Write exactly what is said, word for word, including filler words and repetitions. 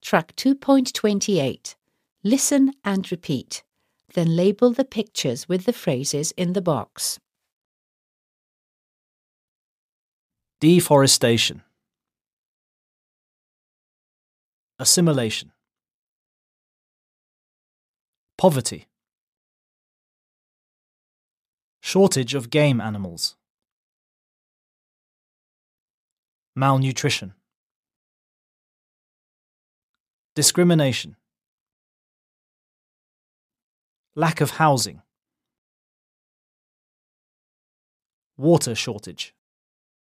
Track two point twenty-eight. Listen and repeat. Then label the pictures with the phrases in the box. Deforestation. Assimilation. Poverty. Shortage of game animals. Malnutrition. Discrimination. Lack of housing. Water shortage.